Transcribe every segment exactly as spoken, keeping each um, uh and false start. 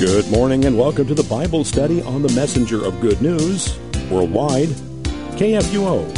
Good morning and welcome to the Bible study on the Messenger of Good News, worldwide, K F U O.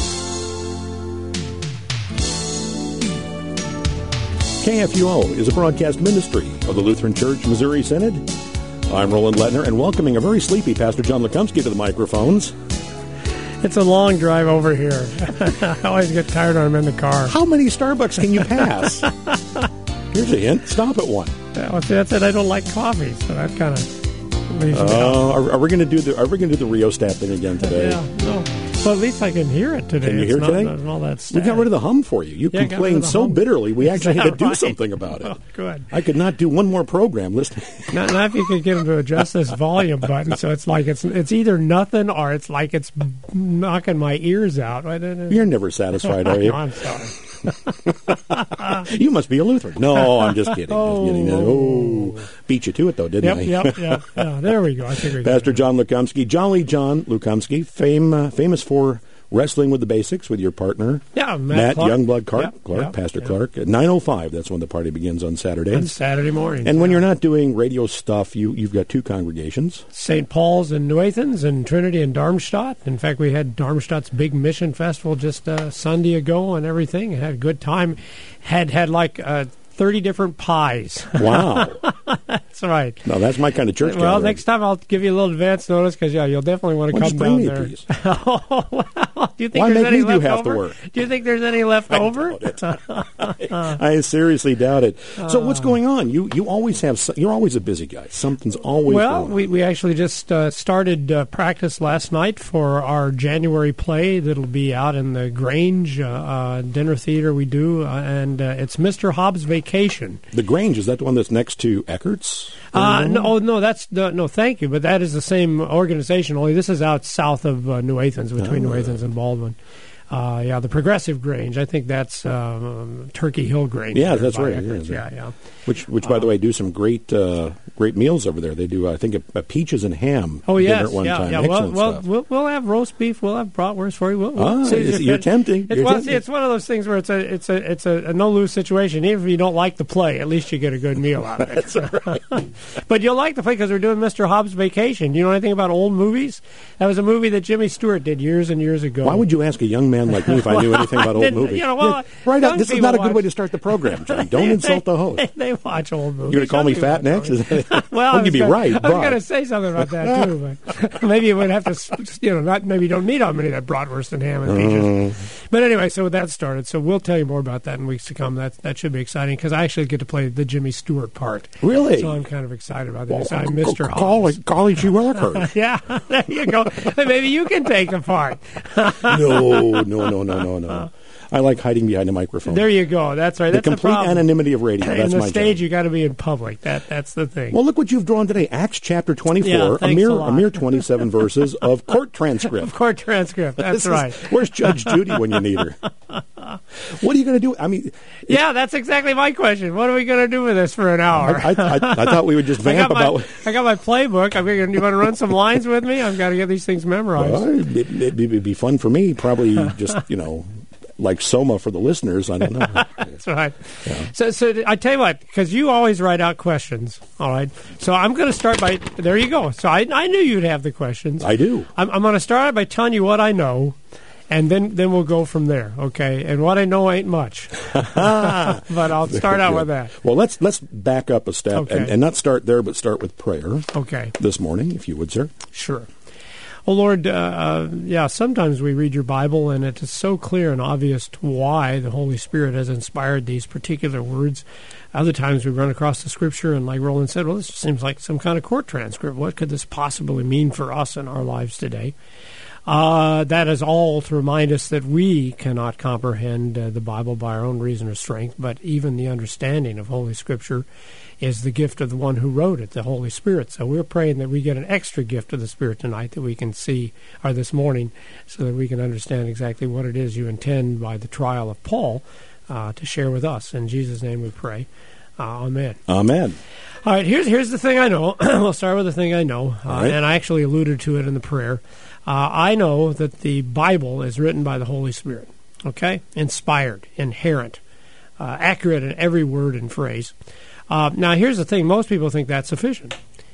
K F U O is a broadcast ministry of the Lutheran Church Missouri Synod. I'm Roland Lettner, and welcoming a very sleepy Pastor John Lukomsky to the microphones. It's a long drive over here. I always get tired when I'm in the car. How many Starbucks can you pass? Here's a hint. Stop at one. Yeah, well, see, that's it. I don't like coffee, so that kind of leaves me uh, out. Are, are we going to do the Are we going to do the rheostat thing again today? Yeah, no. Well, at least I can hear it today. Can you it's hear not, today? Not all that we static. got rid of the hum for you. You yeah, complained so hum. bitterly, we actually had to do right? something about it. Oh, good. I could not do one more program listening. Not, not if you could get them to adjust this volume button, so it's like it's it's either nothing or it's like it's knocking my ears out. You're never satisfied, are you? No, I'm sorry. You must be a Lutheran. No, I'm just kidding. Oh, just kidding. Oh, beat you to it, though, didn't yep, I? Yep, yep, yeah. There we go. I figured. Pastor John Lukomsky, Jolly John Lukomsky, fame, uh, famous for wrestling with the basics with your partner, yeah, Matt, Matt Clark. Youngblood Clark, Yep, Clark yep, Pastor yep. Clark. At nine oh five, that's when the party begins on Saturdays. On Saturday morning. And when yeah. you're not doing radio stuff, you, you've got two congregations. Saint Paul's in New Athens and Trinity in Darmstadt. In fact, we had Darmstadt's big mission festival just uh, Sunday ago and everything. Had a good time. Had had like uh, thirty different pies. Wow. That's right. No, that's my kind of church Well, gathering. next time I'll give you a little advance notice because, yeah, you'll definitely want to Why come don't you down bring me there. a piece? Oh, well, do you think Why there's make any me do left half over? the work? Do you think there's any left I over? doubt it. I seriously doubt it. So what's going on? You you always have. some- You're always a busy guy. Something's always Well, going on. we, we actually just uh, started uh, practice last night for our January play that'll be out in the Grange uh, uh, dinner theater we do, uh, and uh, it's Mister Hobbs' Vacation. The Grange, is that the one that's next to Eckert's? Uh, no, oh, no, that's no, no, thank you, but that is the same organization. Only this is out south of uh, New Athens, between Oh. New Athens and Baldwin. Uh, yeah, the Progressive Grange. I think that's um, Turkey Hill Grange. Yeah, there that's by right. Eckert's. Yeah, Yeah, yeah. Which, which by the way, do some great uh, great meals over there. They do, I think, a, a peaches and ham Oh dinner yes, at one yeah, time. yeah. Well, Excellent well, stuff. we'll we'll have roast beef. We'll have bratwurst for you. We'll, we'll Ah, see it's- if you're it- tempting. It's, You're well, tempting. see, it's one of those things where it's a it's a it's a, a no lose situation. Even if you don't like the play, at least you get a good meal out of it. That's right. But you'll like the play because we're doing Mister Hobbs' Vacation. Do you know anything about old movies? That was a movie that Jimmy Stewart did years and years ago. Why would you ask a young man like me if I knew anything about old Didn't- movies? you know, well, Yeah, right out, young this is people not a good watch- way to start the program, John. Don't insult the host. They, they watch old movies. You're going to call me Some fat people next? watch Is that, Well, well, I was you'd be gonna, right, I was but going to say something about that too, but maybe you would have to, s- you know, not maybe you don't need how many of that bratwurst and ham and peaches. Uh. But anyway, so that started. So we'll tell you more about that in weeks to come. That that should be exciting because I actually get to play the Jimmy Stewart part. Really? So I'm kind of excited about that. Well, So I'm c- Mister c- call Hobbs. it, call it you Eckert. Yeah, there you go. Maybe you can take the part. No, no, no, no, no, no. I like hiding behind a microphone. There you go. That's right. the That's the complete problem. anonymity of radio. In That's the my stage, job. you got to be in public. That that's the thing. Well, look what you've drawn today. Acts chapter twenty-four, Yeah, a thanks mere a lot. a mere twenty-seven verses of court transcript. Of court transcript. That's This is- right. Where's Judge Judy when you need her? What are you going to do? I mean, Yeah, that's exactly my question. What are we going to do with this for an hour? I, I, I thought we would just I vamp got my, about. I got my playbook. I'm going. You want to run some lines with me? I've got to get these things memorized. Well, it, it'd, be, it'd be fun for me. Probably just you know, like Soma for the listeners. I don't know. That's right. So, so I tell you what, because you always write out questions. All right. So I'm going to start by. There you go. So I, I knew you'd have the questions. I do. I'm, I'm going to start out by telling you what I know. And then, then we'll go from there, okay? And what I know ain't much, but I'll start out with that. Well, let's let's back up a step Okay. and, and not start there, but start with prayer Okay, this morning, if you would, sir. sure. Oh, Lord, uh, uh, yeah, sometimes we read your Bible, and it is so clear and obvious to why the Holy Spirit has inspired these particular words. Other times we run across the Scripture, and like Roland said, well, this seems like some kind of court transcript. What could this possibly mean for us in our lives today? Uh, that is all to remind us that we cannot comprehend uh, the Bible by our own reason or strength, but even the understanding of Holy Scripture is the gift of the one who wrote it, the Holy Spirit. So we're praying that we get an extra gift of the Spirit tonight that we can see, or this morning, so that we can understand exactly what it is you intend by the trial of Paul uh, to share with us. In Jesus' name we pray. Uh, amen. Amen. All right, here's here's the thing I know. We'll start with the thing I know, uh, right. and I actually alluded to it in the prayer. Uh, I know that the Bible is written by the Holy Spirit, okay? Inspired, inherent, uh, accurate in every word and phrase. Uh, now, here's the thing. Most people think that's sufficient.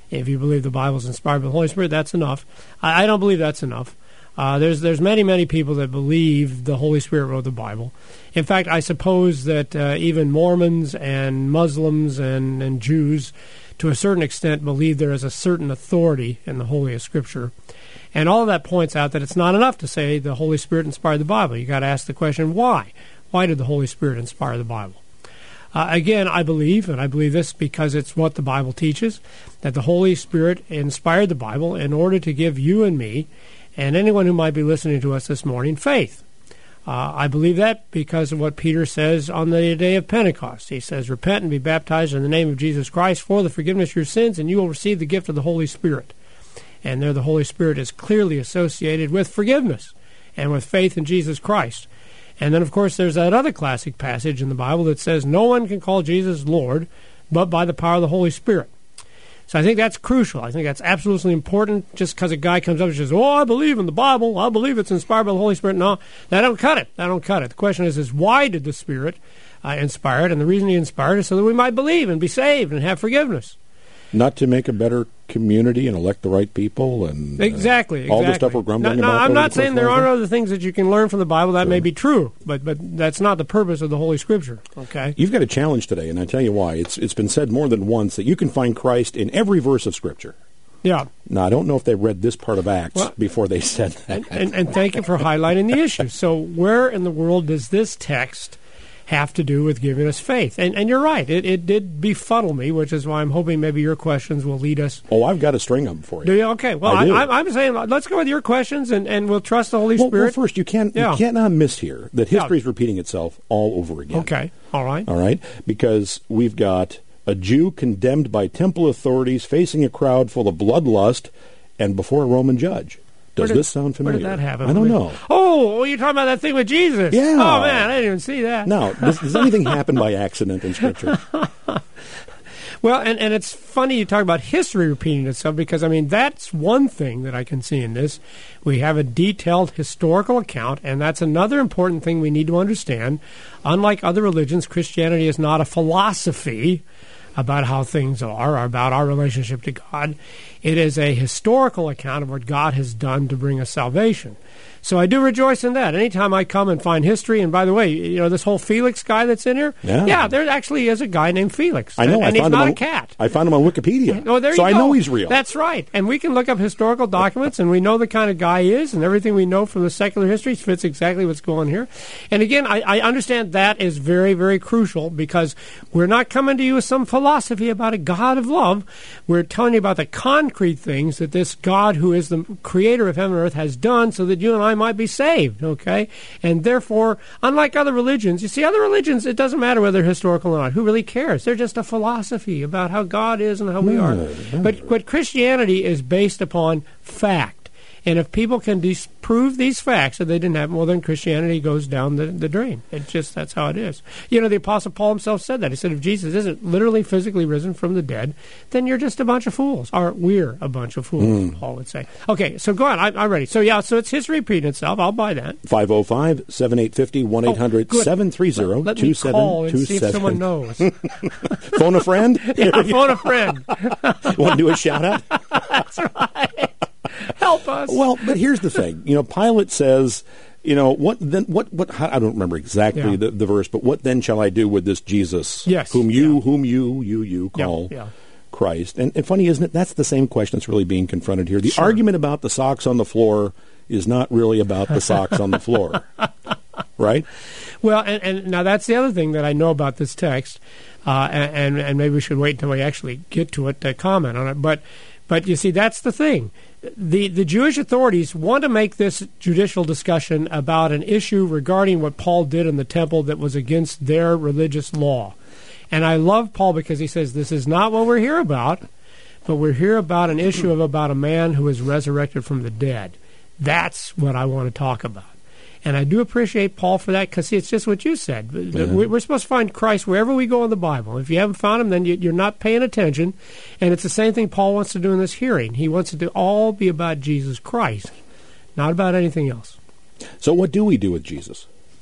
If you believe the Bible is inspired by the Holy Spirit, that's enough. I, I don't believe that's enough. Uh, there's there's many, many people that believe the Holy Spirit wrote the Bible. In fact, I suppose that uh, even Mormons and Muslims and, and Jews, to a certain extent, believe there is a certain authority in the Holy Scripture. And all of that points out that it's not enough to say the Holy Spirit inspired the Bible. You've got to ask the question, why? Why did the Holy Spirit inspire the Bible? Uh, again, I believe, and I believe this because it's what the Bible teaches, that the Holy Spirit inspired the Bible in order to give you and me, and anyone who might be listening to us this morning, faith. Uh, I believe that because of what Peter says on the day of Pentecost. He says, repent and be baptized in the name of Jesus Christ for the forgiveness of your sins, and you will receive the gift of the Holy Spirit. And there the Holy Spirit is clearly associated with forgiveness and with faith in Jesus Christ. And then, of course, there's that other classic passage in the Bible that says no one can call Jesus Lord but by the power of the Holy Spirit. So I think that's crucial. I think that's absolutely important. Just because a guy comes up and says, oh, I believe in the Bible, I believe it's inspired by the Holy Spirit. No, that don't cut it. That don't cut it. The question is, is why did the Spirit uh, inspire it? And the reason he inspired it is so that we might believe and be saved and have forgiveness. Not to make a better community and elect the right people and uh, exactly, exactly. all the stuff we're grumbling no, no, about. I'm not saying there aren't other things that you can learn from the Bible. That sure. may be true, but but that's not the purpose of the Holy Scripture. Okay, you've got a challenge today, and I tell you why. It's it's been said more than once that you can find Christ in every verse of Scripture. Yeah. Now, I don't know if they read this part of Acts well, before they said that. And, and, and thank you for highlighting the issue. So where in the world does this text have to do with giving us faith? And and you're right, it, it did befuddle me, which is why I'm hoping maybe your questions will lead us. Oh, I've got a string of them for you. Do you? Okay, well, I I do. I, I'm saying let's go with your questions, and, and we'll trust the Holy well, Spirit. Well, first, you can't, yeah. you can't not miss here that history yeah. is repeating itself all over again. Okay, all right. All right, because we've got a Jew condemned by temple authorities facing a crowd full of bloodlust and before a Roman judge. Does did, this sound familiar? Where did that happen? I don't know. Oh, well, you're talking about that thing with Jesus. Yeah. Oh, man, I didn't even see that. Now, does, does anything happen by accident in Scripture? Well, and, and it's funny you talk about history repeating itself because, I mean, that's one thing that I can see in this. We have a detailed historical account, and that's another important thing we need to understand. Unlike other religions, Christianity is not a philosophy about how things are or about our relationship to God. It is a historical account of what God has done to bring us salvation. So I do rejoice in that. Anytime I come and find history, and by the way, you know, this whole Felix guy that's in here, yeah, yeah there actually is a guy named Felix. I know. And, I and he's found not him on, a cat. I found him on Wikipedia. Oh, there so you I go. know he's real. That's right. And we can look up historical documents, and we know the kind of guy he is, and everything we know from the secular history fits exactly what's going here. And again, I, I understand that is very, very crucial because we're not coming to you with some philosophy about a God of love. We're telling you about the concrete things that this God who is the creator of heaven and earth has done so that you and I might be saved. Okay? And therefore, unlike other religions, you see, other religions, it doesn't matter whether they're historical or not. Who really cares? They're just a philosophy about how God is and how we are. But, but Christianity is based upon fact. And if people can disprove these facts that they didn't have, well, then Christianity goes down the, the drain. It's just, that's how it is. You know, the Apostle Paul himself said that. He said, if Jesus isn't literally physically risen from the dead, then you're just a bunch of fools. Or we're a bunch of fools, mm. Paul would say. Okay, so go on. I, I'm ready. So, yeah, so it's history repeating itself. I'll buy that. five oh five, seven eight five oh, one eight hundred, seven three zero, two seven two seven. See if someone knows. Phone a friend? Yeah, phone a friend. Want to do a shout-out? That's right. Help us. Well, but here's the thing. You know, Pilate says, you know, what then? What? What? How, I don't remember exactly yeah. the, the verse, but what then shall I do with this Jesus, yes, whom you, yeah. whom you, you, you call yeah, yeah. Christ? And, and funny, isn't it? That's the same question that's really being confronted here. The sure. argument about the socks on the floor is not really about the socks on the floor, right? Well, and, and now that's the other thing that I know about this text, uh, and, and and maybe we should wait until we actually get to it to comment on it. But but you see, that's the thing. The the Jewish authorities want to make this judicial discussion about an issue regarding what Paul did in the temple that was against their religious law. And I love Paul because he says this is not what we're here about, but we're here about an issue of about a man who is resurrected from the dead. That's what I want to talk about. And I do appreciate Paul for that because, see, it's just what you said. Mm-hmm. We're supposed to find Christ wherever we go in the Bible. If you haven't found him, then you're not paying attention. And it's the same thing Paul wants to do in this hearing. He wants it to all be about Jesus Christ, not about anything else. So what do we do with Jesus?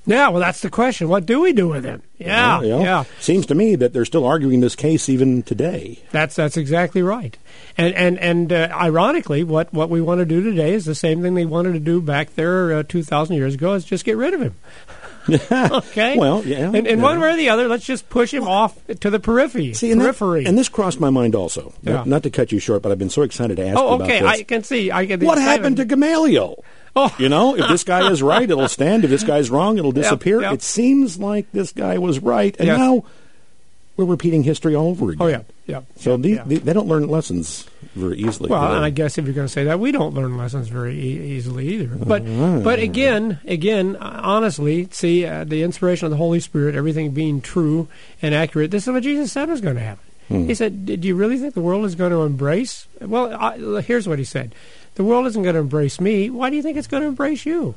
Yeah, well, that's the question. What do we do with him? Yeah, well, you know, yeah. Seems to me that they're still arguing this case even today. That's that's exactly right. And and and uh, ironically, what, what we want to do today is the same thing they wanted to do back there uh, two thousand years ago, is just get rid of him. Okay. Well, yeah. And, and yeah. one way or the other, let's just push him off to the periphery. See, and periphery. That, and this crossed my mind also. Yeah. Not, not to cut you short, but I've been so excited to ask oh, you okay. about this. I can see. I can. What happened to Gamaliel? Oh. You know, if this guy is right, it'll stand. If this guy's wrong, it'll disappear. Yep, yep. It seems like this guy was right, and Yes. now we're repeating history all over again. Oh, yeah. yeah. So yeah, the, yeah. the, they don't learn lessons very easily. Well, do they? and I guess if you're going to say that, we don't learn lessons very e- easily either. But but again, again, honestly, see, uh, the inspiration of the Holy Spirit, everything being true and accurate, this is what Jesus said was going to happen. Hmm. He said, do you really think the world is going to embrace? Well, I, here's what he said. The world isn't going to embrace me. Why do you think it's going to embrace you?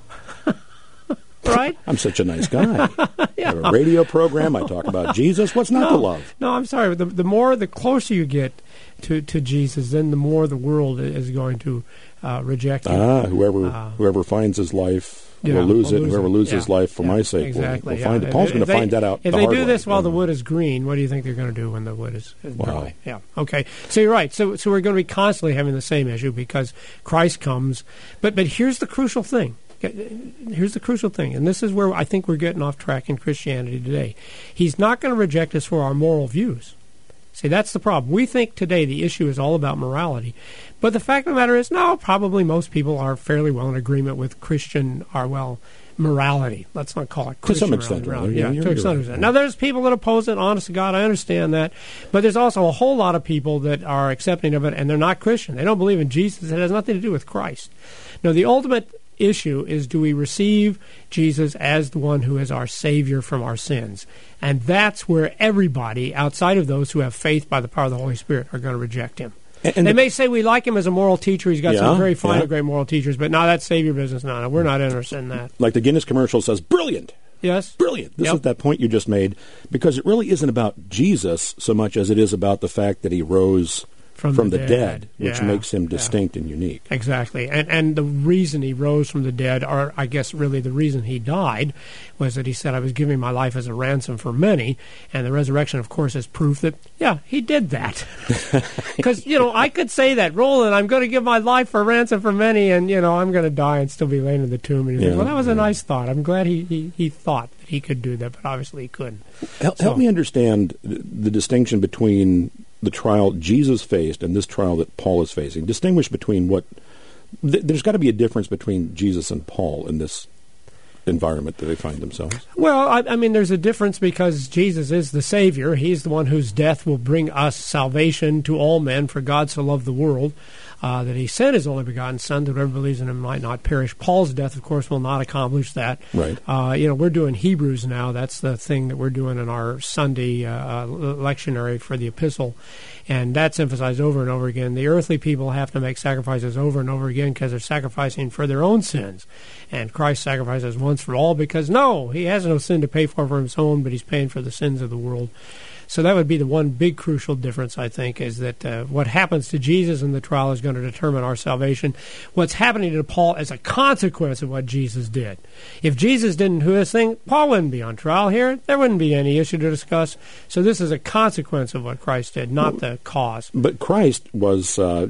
Right? I'm such a nice guy. yeah. I have a radio program. I talk about Jesus. What's not no, to love? No, I'm sorry. The, the more, the closer you get to, to Jesus, then the more the world is going to uh, reject him. Ah, whoever Uh, whoever finds his life Yeah, will lose will it. lose Whoever it. loses Yeah. his life for Yeah, my sake exactly, will, will yeah. find it. Paul's If going to they- find that out If the they hard do this way. while the wood is green, what do you think they're going to do when the wood is, is Wow. dry? Yeah. Okay. So you're right. So so we're going to be constantly having the same issue because Christ comes. But but here's the crucial thing. Here's the crucial thing, and this is where I think we're getting off track in Christianity today. He's not going to reject us for our moral views. See, that's the problem. We think today the issue is all about morality. But the fact of the matter is, no, probably most people are fairly well in agreement with Christian, or well, morality. Let's not call it To Christian some extent, morality. right? Yeah, You're- to you're some right. extent. Now, there's people that oppose it, honest to God, I understand that. But there's also a whole lot of people that are accepting of it, and they're not Christian. They don't believe in Jesus. It has nothing to do with Christ. No, the ultimate issue is, do we receive Jesus as the one who is our Savior from our sins? And that's where everybody, outside of those who have faith by the power of the Holy Spirit, are going to reject him. And, and they the, may say we like him as a moral teacher. He's got Yeah, some very fine yeah. and great moral teachers, but no, that's Savior business. No, no, we're not interested in that. like the Guinness commercial says, brilliant. Yes? Brilliant. This Yep. is that point you just made, because it really isn't about Jesus so much as it is about the fact that he rose From, from the, the dead, which Yeah, makes him yeah. distinct and unique. Exactly. And and the reason he rose from the dead, or I guess really the reason he died, was that he said, I was giving my life as a ransom for many. And the resurrection, of course, is proof that, yeah, he did that. Because, you know, I could say that, Roland, I'm going to give my life for ransom for many, and, you know, I'm going to die and still be laying in the tomb. And you think, Yeah, well, that was yeah. a nice thought. I'm glad he, he, he thought that he could do that, but obviously he couldn't. Help, So- help me understand the, the distinction between the trial Jesus faced and this trial that Paul is facing. Distinguish between what... Th- there's got to be a difference between Jesus and Paul in this environment that they find themselves. Well, I, I mean, there's a difference because Jesus is the Savior. He's the one whose death will bring us salvation to all men, for God so loved the world uh, that he sent his only begotten Son, that whoever believes in him might not perish. Paul's death, of course, will not accomplish that. Right. Uh, you know, we're doing Hebrews now. That's the thing that we're doing in our Sunday uh, uh, lectionary for the epistle. And that's emphasized over and over again. The earthly people have to make sacrifices over and over again because they're sacrificing for their own sins. And Christ sacrifices once for all because, no, he has no sin to pay for for his own, but he's paying for the sins of the world. So that would be the one big crucial difference, I think, is that uh, what happens to Jesus in the trial is going to determine our salvation. What's happening to Paul is a consequence of what Jesus did. If Jesus didn't do this thing, Paul wouldn't be on trial here. There wouldn't be any issue to discuss. So this is a consequence of what Christ did, not the cause. But Christ was... Uh,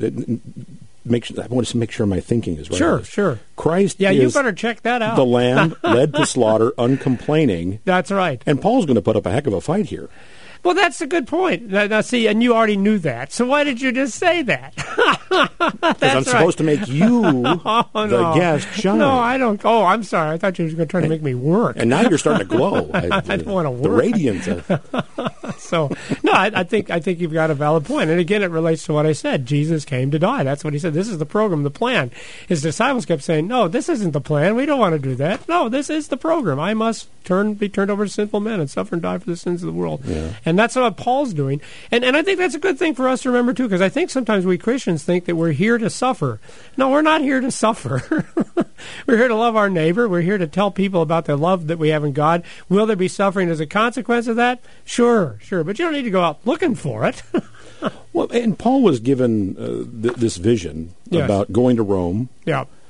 make sure, I want to make sure my thinking is right. Sure, sure. Christ Yeah, is you better check that out. the lamb led to slaughter, uncomplaining. That's right. And Paul's going to put up a heck of a fight here. Well, that's a good point. Now, now, see, and you already knew that. So why did you just say that? Because I'm supposed to make you oh, the no. guest shine. No, I don't. Oh, I'm sorry. I thought you were going to try to make me work. And now you're starting to glow. I, I don't want to The work. radiance. Of, So, no, I, I think I think you've got a valid point. And again, it relates to what I said. Jesus came to die. That's what he said. This is the program, the plan. His disciples kept saying, no, this isn't the plan. We don't want to do that. No, this is the program. I must turn, be turned over to sinful men and suffer and die for the sins of the world. Yeah. And that's what Paul's doing. And and I think that's a good thing for us to remember, too, because I think sometimes we Christians think that we're here to suffer. No, we're not here to suffer. We're here to love our neighbor. We're here to tell people about the love that we have in God. Will there be suffering as a consequence of that? Sure, sure. But you don't need to go out looking for it. well, and Paul was given uh, th- this vision Yes. about going to Rome, Yeah.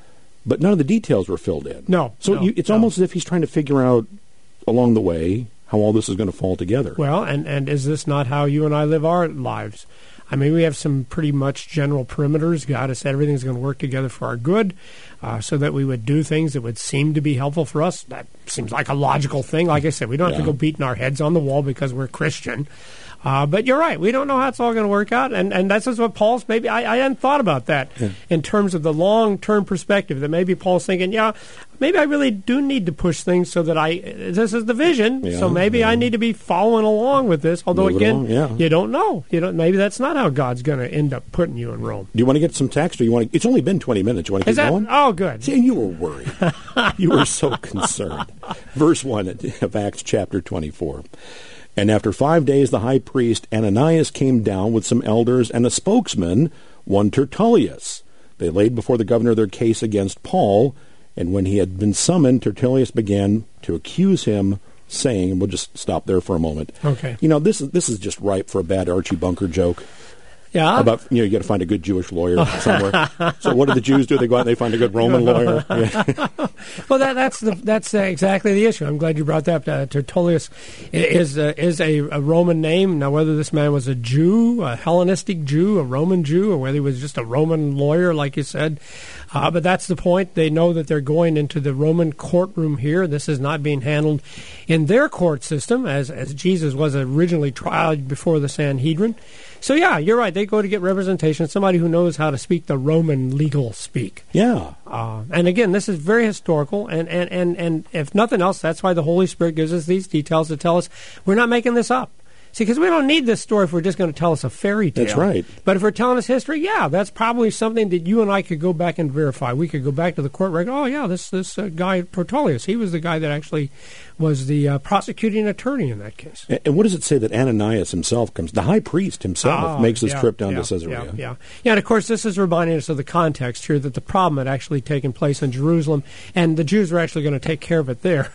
but none of the details were filled in. No. So no, you, it's no. almost as if he's trying to figure out along the way how all this is going to fall together. Well, and, and is this not how you and I live our lives? I mean, we have some pretty much general perimeters. God has said everything's going to work together for our good, uh, so that we would do things that would seem to be helpful for us. That seems like a logical thing. Like I said, we don't have Yeah. to go beating our heads on the wall because we're Christian. Uh, but you're right. We don't know how it's all going to work out. And, and that's just what Paul's maybe, I, I hadn't thought about that Yeah. in terms of the long-term perspective, that maybe Paul's thinking, yeah, maybe I really do need to push things so that I, this is the vision, Yeah, so maybe yeah. I need to be following along with this. Although, Move it again, along, yeah. you don't know. You don't. Maybe that's not how God's going to end up putting you in Rome. Do you want to get some text, or you want to? It's only been twenty minutes. You want to Is keep that? going? Oh, good. See, and you were worried. You were so concerned. Verse one of Acts chapter twenty-four. And after five days, the high priest Ananias came down with some elders and a spokesman, one Tertullius. They laid before the governor their case against Paul, and when he had been summoned, Tertullius began to accuse him, saying, and we'll just stop there for a moment. Okay. You know, this is this is just ripe for a bad Archie Bunker joke. Yeah. About, you know, you got to find a good Jewish lawyer somewhere. So what do the Jews do? They go out and they find a good Roman lawyer. Yeah. Well, that, that's the, that's uh, exactly the issue. I'm glad you brought that up. Uh, Tertullius is uh, is a, a Roman name. Now, whether this man was a Jew, a Hellenistic Jew, a Roman Jew, or whether he was just a Roman lawyer, like you said, uh, but that's the point. They know that they're going into the Roman courtroom here. This is not being handled in their court system, as as Jesus was originally tried before the Sanhedrin. So, yeah, you're right. They go to get representation, somebody who knows how to speak the Roman legal speak. Yeah. Uh, and again, this is very historical, and, and, and, and if nothing else, that's why the Holy Spirit gives us these details to tell us we're not making this up. See, because we don't need this story if we're just going to tell us a fairy tale. That's right. But if we're telling us history, yeah, that's probably something that you and I could go back and verify. We could go back to the court record. Oh, yeah, this this uh, guy, Tertullius, he was the guy that actually was the uh, prosecuting attorney in that case. And, and what does it say that Ananias himself comes? The high priest himself Oh, makes this yeah, trip down yeah, to Caesarea. Yeah, yeah. Yeah, and of course, this is reminding us of the context here that the problem had actually taken place in Jerusalem, and the Jews were actually going to take care of it there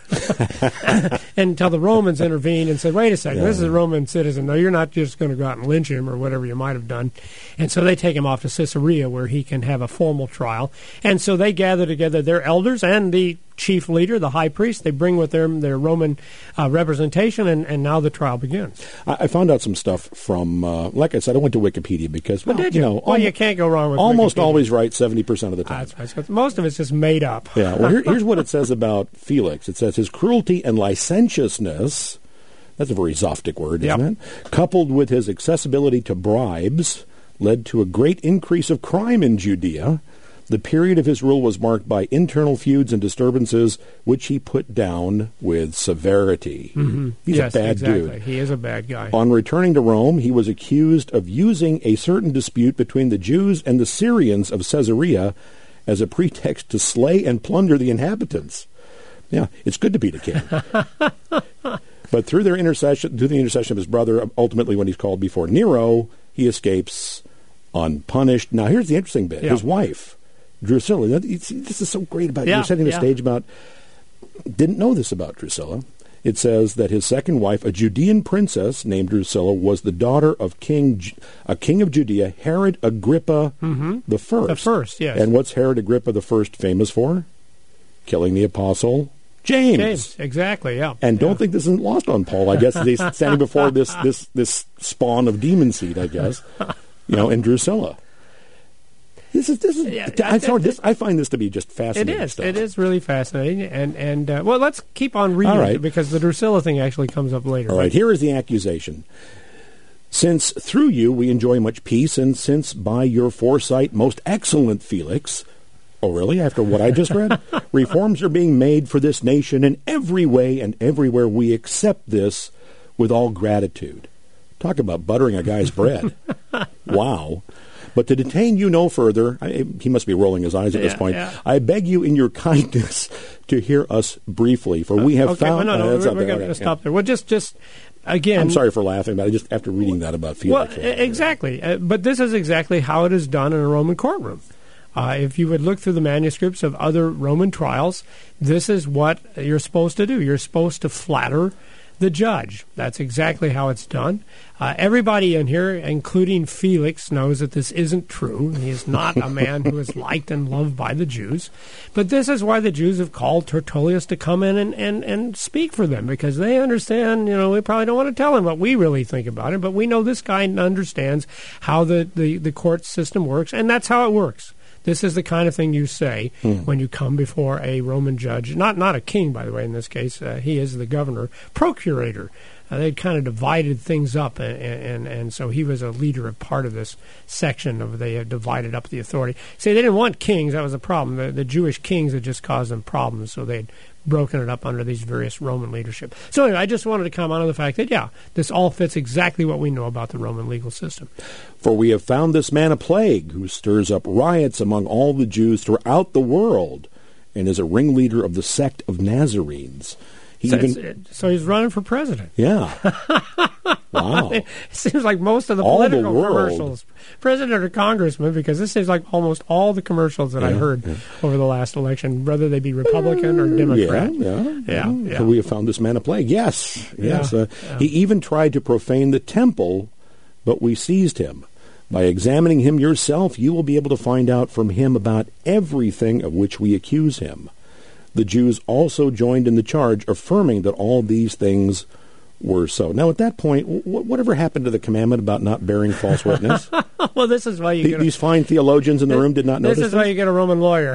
until the Romans intervened and said, wait a second, Yeah. this is a Roman citizen. No, you're not just going to go out and lynch him or whatever you might have done. And so they take him off to Caesarea where he can have a formal trial. And so they gather together their elders and the chief leader, the high priest. They bring with them their Roman uh, representation, and, and now the trial begins. I, I found out some stuff from, uh, like I said, I went to Wikipedia because, well, Well, did you you? know, well, al- you can't go wrong with almost Wikipedia. always right seventy percent of the time. That's right. So most of it's just made up. Yeah, well, here, here's what it says about Felix. It says his cruelty and licentiousness, that's a very Zoptic word, isn't Yep. it? Coupled with his accessibility to bribes, led to a great increase of crime in Judea. The period of his rule was marked by internal feuds and disturbances, which he put down with severity. Mm-hmm. He's yes, a bad exactly. dude. He is a bad guy. On returning to Rome, he was accused of using a certain dispute between the Jews and the Syrians of Caesarea as a pretext to slay and plunder the inhabitants. Yeah, it's good to beat a king. But through their intercession, through the intercession of his brother, ultimately when he's called before Nero, he escapes unpunished. Now, here's the interesting bit. Yeah. His wife, Drusilla, this is so great about Yeah, you're setting the yeah. stage about, didn't know this about Drusilla. It says that his second wife, a Judean princess named Drusilla, was the daughter of King, Ju- a king of Judea, Herod Agrippa Mm-hmm. the first. The first, yes. And what's Herod Agrippa the first famous for? Killing the apostle James. James, exactly, yeah. And don't yeah. think this isn't lost on Paul. I guess he's standing before this this this spawn of demon seed. I guess, you know, and Drusilla. This is this is. Yeah, I, it- sorry, this, I find this to be just It fascinating. is. Stuff. It is really fascinating. And, and uh, well, let's keep on reading All right. it because the Drusilla thing actually comes up later. All right, here is the accusation. Since through you we enjoy much peace, and since by your foresight, most excellent Felix, oh really, after what I just read, reforms are being made for this nation in every way and everywhere, we accept this with all gratitude. Talk about buttering a guy's bread. Wow. But to detain you no further, I, he must be rolling his eyes at this Yeah, point, yeah. I beg you in your kindness to hear us briefly, for we have Okay, found... well, no, uh, no, that's we're, not we're there, going to okay, stop yeah. there. Well, just, just again... I'm sorry for laughing, but I just after reading that about Felix. Well, e- exactly. Uh, but this is exactly how it is done in a Roman courtroom. Uh, if you would look through the manuscripts of other Roman trials, this is what you're supposed to do. You're supposed to flatter the judge. That's exactly how it's done. Uh, everybody in here, including Felix, knows that this isn't true. He is not a man who is liked and loved by the Jews. But this is why the Jews have called Tertullius to come in and, and, and speak for them, because they understand, you know, we probably don't want to tell him what we really think about it, but we know this guy understands how the, the, the court system works, and that's how it works. This is the kind of thing you say hmm. when you come before a Roman judge. Not not a king, by the way, in this case. Uh, he is the governor, procurator. Uh, they'd kind of divided things up, and, and and so he was a leader of part of this section of they had divided up the authority. See, they didn't want kings. That was the problem. The, the Jewish kings had just caused them problems, so they'd broken it up under these various Roman leadership. So anyway, I just wanted to comment on the fact that, yeah, this all fits exactly what we know about the Roman legal system. For we have found this man a plague, who stirs up riots among all the Jews throughout the world, and is a ringleader of the sect of Nazarenes. He so, even, so he's running for president. Yeah. Wow. It seems like most of the all political the commercials, president or congressman, because this seems like almost all the commercials that yeah, I heard yeah. over the last election, whether they be Republican or Democrat. Yeah, yeah. yeah, yeah. So we have found this man a plague. Yes, yes. Yeah, uh, yeah. He even tried to profane the temple, but we seized him. By examining him yourself, you will be able to find out from him about everything of which we accuse him. The Jews also joined in the charge, affirming that all these things were so. Now, at that point, wh- whatever happened to the commandment about not bearing false witness? Well, this is why you the, get a, these fine theologians in the this, room did not this notice This is why you get a Roman lawyer.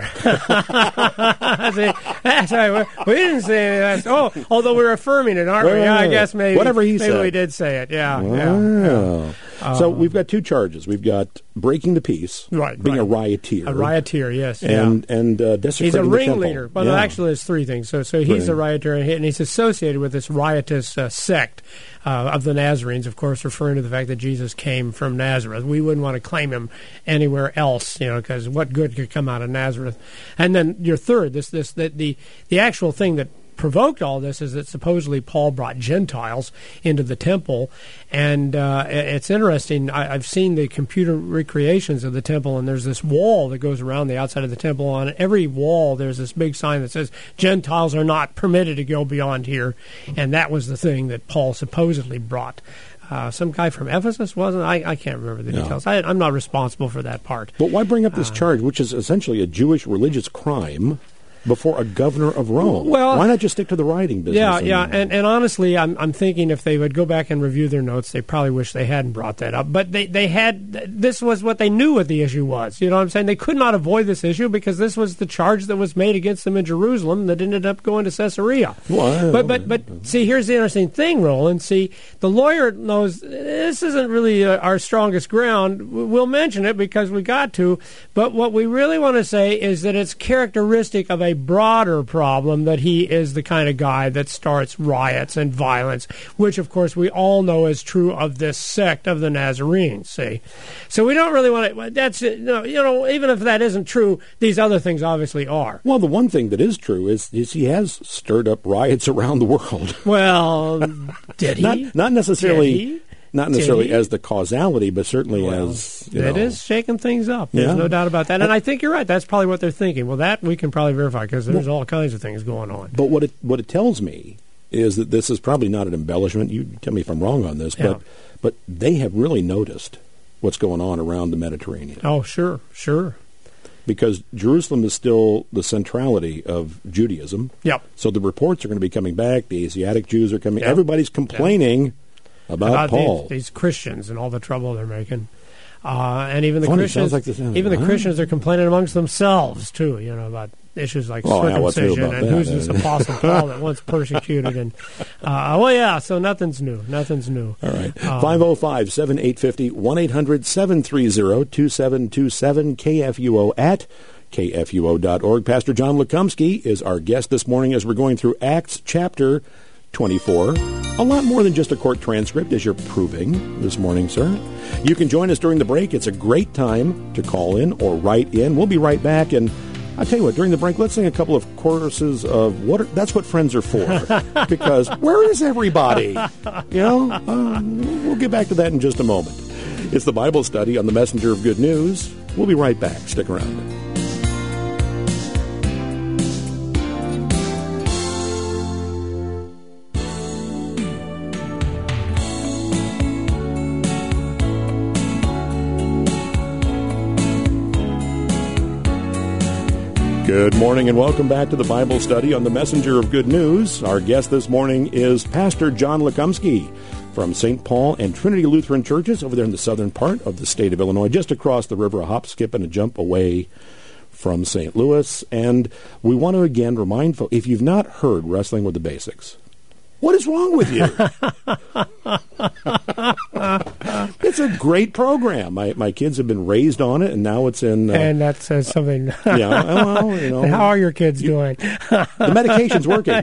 See, that's right. We didn't say that. Oh, although we're affirming it, aren't well, we? Yeah, I guess maybe. Whatever he maybe said. we did say it. Yeah. Wow. yeah, yeah. So Um, we've got two charges. We've got breaking the peace, right, being right. a rioteer. A rioteer, yes. And, yeah. and uh, desecrating He's a the ringleader. temple. Well, yeah. actually, there's three things. So so he's Right. a rioter, and he's associated with this riotous uh, sect uh, of the Nazarenes, of course, referring to the fact that Jesus came from Nazareth. We wouldn't want to claim him anywhere else, you know, because what good could come out of Nazareth? And then your third, this this the the, the actual thing that provoked all this is that supposedly Paul brought Gentiles into the temple, and uh, it's interesting. I, I've seen the computer recreations of the temple, and there's this wall that goes around the outside of the temple. On every wall, there's this big sign that says Gentiles are not permitted to go beyond here, and that was the thing that Paul supposedly brought. Uh, some guy from Ephesus, wasn't I? I can't remember the no. details. I, I'm not responsible for that part. But why bring up this uh, charge, which is essentially a Jewish religious crime, before a governor of Rome? Well, why not just stick to the rioting business? Yeah, and, yeah, and and honestly, I'm I'm thinking if they would go back and review their notes, they probably wish they hadn't brought that up. But they, they had this was what they knew what the issue was. You know what I'm saying? They could not avoid this issue because this was the charge that was made against them in Jerusalem that ended up going to Caesarea. Well, but but but see, here's the interesting thing, Roland. See, the lawyer knows this isn't really uh, our strongest ground. We'll mention it because we got to. But what we really want to say is that it's characteristic of a broader problem that he is the kind of guy that starts riots and violence, which, of course, we all know is true of this sect of the Nazarenes, see? So we don't really want to... That's you know, you know, even if that isn't true, these other things obviously are. Well, the one thing that is true is, is he has stirred up riots around the world. Well, did he? Not, not necessarily... Did he? Not necessarily as the causality, but certainly well, as, you it know. is shaking things up. There's Yeah. no doubt about that. And I think you're right. That's probably what they're thinking. Well, that we can probably verify because there's Well, all kinds of things going on. But what it what it tells me is that this is probably not an embellishment. You tell me if I'm wrong on this, Yeah. but but they have really noticed what's going on around the Mediterranean. Oh, sure, sure. Because Jerusalem is still the centrality of Judaism. Yep. So the reports are going to be coming back. The Asiatic Jews are coming. Yep. Everybody's complaining Yep. about, about Paul. These, these Christians and all the trouble they're making. Uh, and even the Funny, Christians, sounds like this, even the huh? Christians are complaining amongst themselves too. You know, about issues like Oh, yeah, what's new circumcision about and that? who's this Apostle Paul that once persecuted. And uh, well, yeah. So nothing's new. Nothing's new. All right. Um, five oh five, seven eight five oh, one eight hundred, seven three zero, two seven two seven, K F U O at K F U O dot org. Pastor John Lekumsky is our guest this morning as we're going through Acts chapter twenty-four. A lot more than just a court transcript, as you're proving this morning, sir. You can join us during the break. It's a great time to call in or write in. We'll be right back. And I'll tell you what, during the break, let's sing a couple of choruses of what are, that's what friends are for. Because where is everybody? You know, uh, we'll get back to that in just a moment. It's the Bible study on the Messenger of Good News. We'll be right back. Stick around. Good morning and welcome back to the Bible study on the Messenger of Good News. Our guest this morning is Pastor John Lekumsky from Saint Paul and Trinity Lutheran Churches over there in the southern part of the state of Illinois, just across the river, a hop, skip, and a jump away from Saint Louis. And we want to again remind folks, if you've not heard Wrestling with the Basics, what is wrong with you? It's a great program. My my kids have been raised on it, and now it's in. Uh, and that says something. Yeah, well, you know. How are your kids you, doing? The medication's working.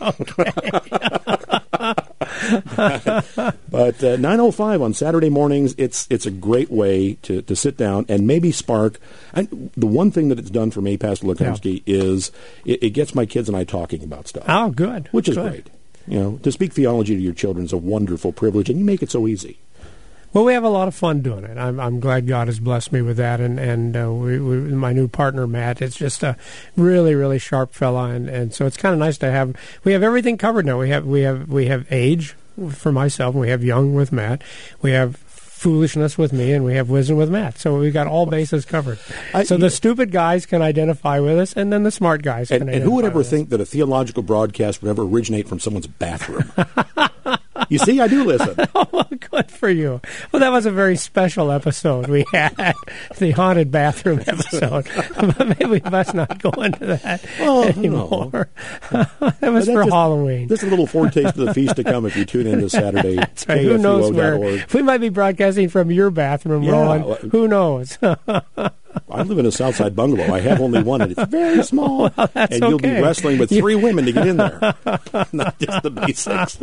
But uh, nine oh five on Saturday mornings, it's it's a great way to, to sit down and maybe spark. And the one thing that it's done for me, Pastor Lekumsky, yeah. is it, it gets my kids and I talking about stuff. Oh, good. Which is good. great. You know, to speak theology to your children is a wonderful privilege, and you make it so easy. Well, we have a lot of fun doing it. I'm, I'm glad God has blessed me with that, and and uh, we, we, my new partner Matt, it's just a really really sharp fella, and, and so it's kind of nice to have. We have everything covered now. We have we have we have age for myself, and we have young with Matt. We have foolishness with me, and we have wisdom with Matt. So we've got all bases covered. I, so the know, stupid guys can identify with us, and then the smart guys can and, identify And who would ever with think us. that a theological broadcast would ever originate from someone's bathroom? You see, I do listen. Oh, well, good for you. Well, that was a very special episode we had, the haunted bathroom episode. But maybe we must not go into that well, anymore. No. That was for just, Halloween. This is a little foretaste of the feast to come if you tune in this Saturday. That's right. Who knows where? We might be broadcasting from your bathroom, yeah, Roland. Well, who knows? I live in a Southside bungalow. I have only one, and it's very small. Well, that's and you'll okay. be wrestling with three women to get in there. Not just the basics.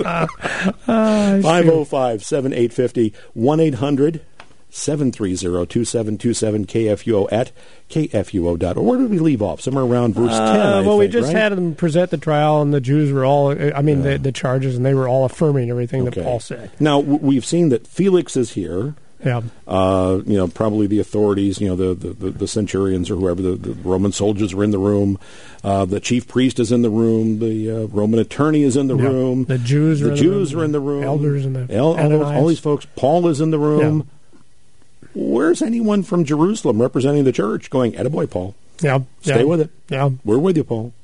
five oh five, seven eight five oh, one eight hundred, seven three zero, two seven two seven, K F U O at K F U O dot org. Where did we leave off? Somewhere around verse ten, uh, I Well, think, we just right? had them present the trial, and the Jews were all, I mean, yeah. the, the charges, and they were all affirming everything okay. that Paul said. Now, w- we've seen that Felix is here. Yeah. Uh, you know, probably the authorities, you know, the, the, the centurions or whoever, the, the Roman soldiers are in the room. Uh, the chief priest is in the room. The uh, Roman attorney is in the yeah. room. The Jews are, the in, Jews the are in the room. Elders in the El- all, all these folks. Paul is in the room. Yeah. Where's anyone from Jerusalem representing the church going, attaboy, Paul. Yeah. Stay yeah. with it. Yeah. We're with you, Paul.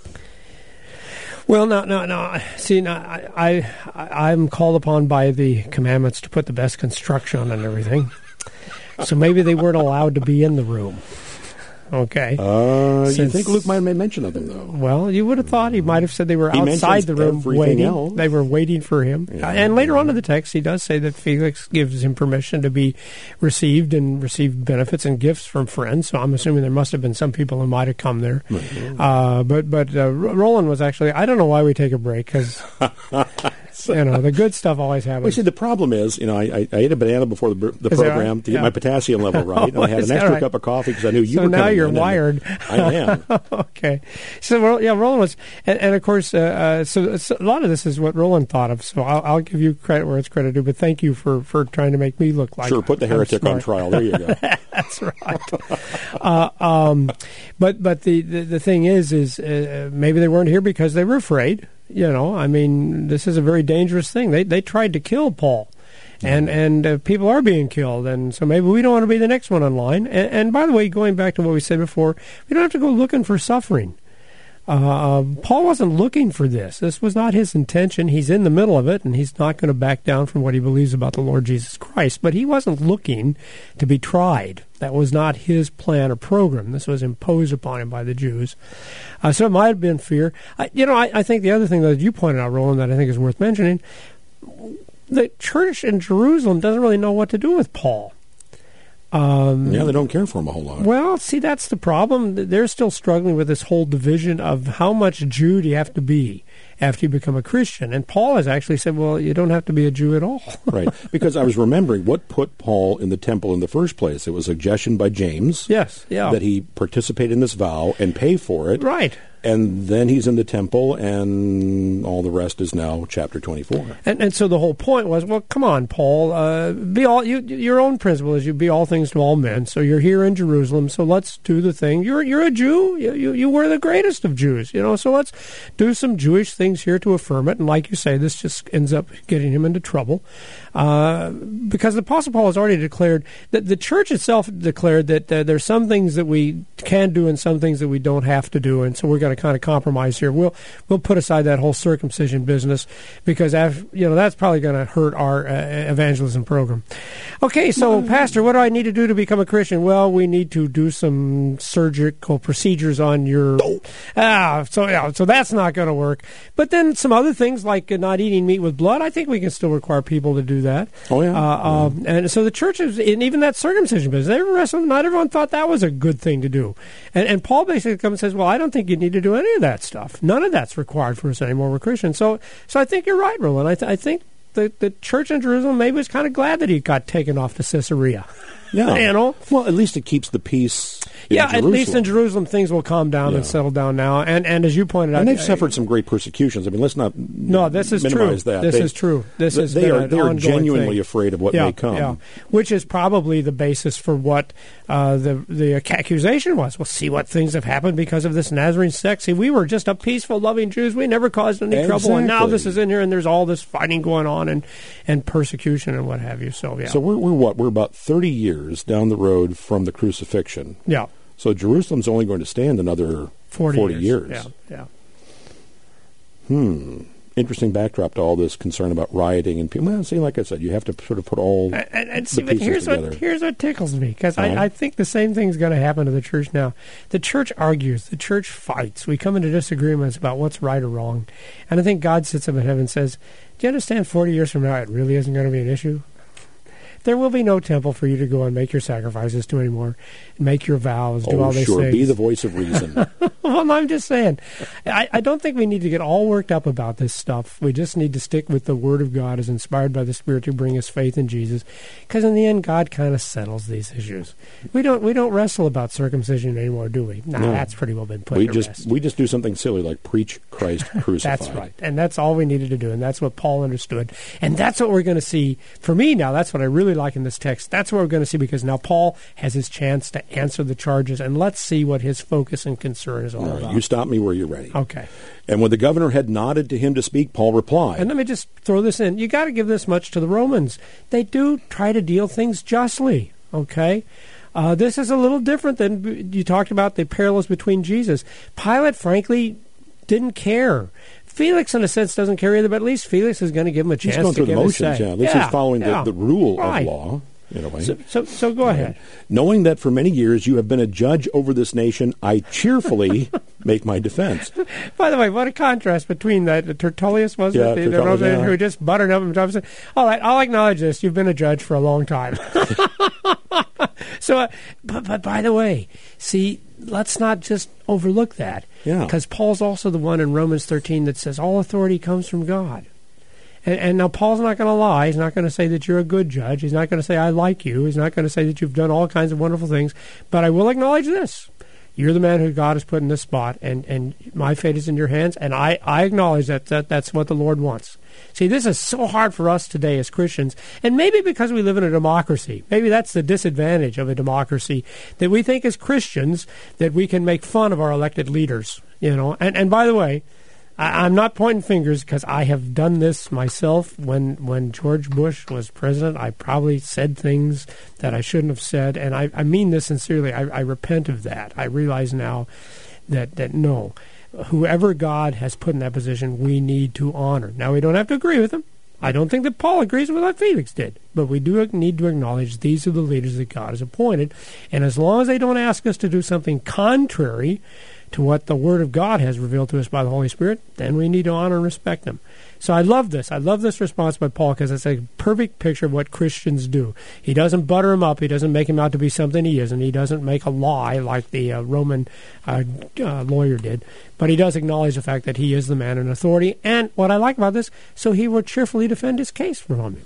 Well, no, no, no. See, no, I, I, I'm called upon by the commandments to put the best construction on everything. So maybe they weren't allowed to be in the room. Okay. Uh, Since, you think Luke might have made mention of them, though? Well, you would have thought he might have said they were he outside the room waiting. Else. They were waiting for him. Yeah, and later yeah. on in the text, he does say that Felix gives him permission to be received and receive benefits and gifts from friends. So I'm assuming there must have been some people who might have come there. Mm-hmm. Uh, but but uh, Roland was actually, I don't know why we take a break, because... You know, the good stuff always happens. Well, see, the problem is, you know, I, I ate a banana before the, the program right? to get yeah. my potassium level right. Oh, and I had an extra right? cup of coffee because I knew you so were coming. So now you're in wired. I am. Okay. So, yeah, Roland was, and, and of course, uh, uh, so, so a lot of this is what Roland thought of. So I'll, I'll give you credit where it's credit due, but thank you for, for trying to make me look like Sure, put the heretic on trial. There you go. That's right. uh, um, but but the, the, the thing is, is uh, maybe they weren't here because they were afraid. You know, I mean, this is a very dangerous thing. They they tried to kill Paul, and and uh, people are being killed, and so maybe we don't want to be the next one on line. And, and by the way, going back to what we said before, we don't have to go looking for suffering. Uh, Paul wasn't looking for this. This was not his intention. He's in the middle of it, and he's not going to back down from what he believes about the Lord Jesus Christ. But he wasn't looking to be tried. That was not his plan or program. This was imposed upon him by the Jews. Uh, so it might have been fear. I, you know, I, I think the other thing that you pointed out, Roland, that I think is worth mentioning, the church in Jerusalem doesn't really know what to do with Paul. Um, yeah, they don't care for him a whole lot. Well, see, that's the problem. They're still struggling with this whole division of how much Jew do you have to be after you become a Christian. And Paul has actually said, well, you don't have to be a Jew at all. Right, because I was remembering what put Paul in the temple in the first place. It was a suggestion by James. Yes, yeah. That he participate in this vow and pay for it. Right. And then he's in the temple, and all the rest is now chapter twenty-four. And, and so the whole point was, well, come on, Paul, uh, be all you, your own principle is you be all things to all men. So you're here in Jerusalem, so let's do the thing. You're you're a Jew. You, you you were the greatest of Jews, you know. So let's do some Jewish things here to affirm it. And like you say, this just ends up getting him into trouble, uh, because the Apostle Paul has already declared that the church itself declared that uh, there's some things that we can do and some things that we don't have to do, and so we're going to kind of compromise here. We'll we'll put aside that whole circumcision business because after, you know that's probably going to hurt our uh, evangelism program. Okay, so Pastor, what do I need to do to become a Christian? Well, we need to do some surgical procedures on your ah. So yeah, so that's not going to work. But then some other things like uh, not eating meat with blood, I think we can still require people to do that. Oh yeah. Uh, yeah. Um, and so the church is, and even that circumcision business, every rest of them, not everyone thought that was a good thing to do. And, and Paul basically comes and says, well, I don't think you need to do any of that stuff. None of that's required for us anymore. We're Christians. So, so I think you're right, Roland. I, th- I think the, the church in Jerusalem maybe was kind of glad that he got taken off to Caesarea. Yeah. You know? Well, at least it keeps the peace in yeah, Jerusalem. at least in Jerusalem things will calm down Yeah. and settle down now. And and as you pointed out, And they've uh, suffered some great persecutions. I mean, let's not no, this is minimize true. that. This they, is true. This th- is they are they are genuinely thing. afraid of what yeah, may come. Yeah. Which is probably the basis for what uh, the the accusation was. Well, see what things have happened because of this Nazarene sect. See, we were just a peaceful, loving Jews. We never caused any Exactly. trouble, and now this is in here, and there's all this fighting going on and and persecution and what have you. So yeah. So we're we're what we're about thirty years down the road from the crucifixion. yeah. So Jerusalem's only going to stand another forty, forty years. years. Yeah. Yeah. Hmm. Interesting backdrop to all this concern about rioting and people. Well, see, like I said, you have to sort of put all And, and, and the see, but pieces here's together. what here's what tickles me because Uh-huh. I, I think the same thing's going to happen to the church now. The church argues, the church fights. We come into disagreements about what's right or wrong, and I think God sits up in heaven and says, "Do you understand? Forty years from now, it really isn't going to be an issue. There will be no temple for you to go and make your sacrifices to anymore, make your vows, do oh, all these sure, things." be the voice of reason. Well, I'm just saying, I, I don't think we need to get all worked up about this stuff. We just need to stick with the Word of God as inspired by the Spirit to bring us faith in Jesus, because in the end, God kind of settles these issues. We don't we don't wrestle about circumcision anymore, do we? Nah, No. that's pretty well been put we to just rest. we just do something silly like preach Christ crucified. That's right. And that's all we needed to do. And that's what Paul understood. And that's what we're going to see. For me now, that's what I really like in this text. That's what we're going to see because now Paul has his chance to answer the charges. And let's see what his focus and concern is all, All right, about. you stop me where you're ready. Okay. And when the governor had nodded to him to speak, Paul replied. And let me just throw this in. You got to give this much to the Romans. They do try to deal things justly, okay? Uh, this is a little different than you talked about the parallels between Jesus. Pilate, frankly, didn't care. Felix, in a sense, doesn't care either, but at least Felix is going to give him a chance he's going to through the give his motions, say. yeah. At least yeah, he's following yeah. the, the rule Right. of law, in a way. So, so, so go ahead. Knowing that for many years you have been a judge over this nation, I cheerfully make my defense. By the way, what a contrast between that Tertullius, was Yeah, it? The, the Tertullius, Roman yeah. who just buttered up and said, all right, I'll acknowledge this. You've been a judge for a long time. so, uh, but, but by the way, see, let's not just overlook that. Yeah. Because Paul's also the one in Romans thirteen that says all authority comes from God. And, and now Paul's not going to lie. He's not going to say that you're a good judge. He's not going to say I like you. He's not going to say that you've done all kinds of wonderful things. But I will acknowledge this. You're the man who God has put in this spot, and, and my fate is in your hands, and I, I acknowledge that, that that's what the Lord wants. See, this is so hard for us today as Christians, and maybe because we live in a democracy. Maybe that's the disadvantage of a democracy, that we think as Christians that we can make fun of our elected leaders. You know, and, and by the way, I, I'm not pointing fingers because I have done this myself. When when George Bush was president, I probably said things that I shouldn't have said, and I, I mean this sincerely. I, I repent of that. I realize now that, that no, whoever God has put in that position, we need to honor. Now, we don't have to agree with him. I don't think that Paul agrees with what Felix did, but we do need to acknowledge these are the leaders that God has appointed, and as long as they don't ask us to do something contrary to what the Word of God has revealed to us by the Holy Spirit, then we need to honor and respect them. So I love this. I love this response by Paul because it's a perfect picture of what Christians do. He doesn't butter him up. He doesn't make him out to be something he isn't. He doesn't make a lie like the uh, Roman uh, uh, lawyer did. But he does acknowledge the fact that he is the man in authority. And what I like about this, so he will cheerfully defend his case from him.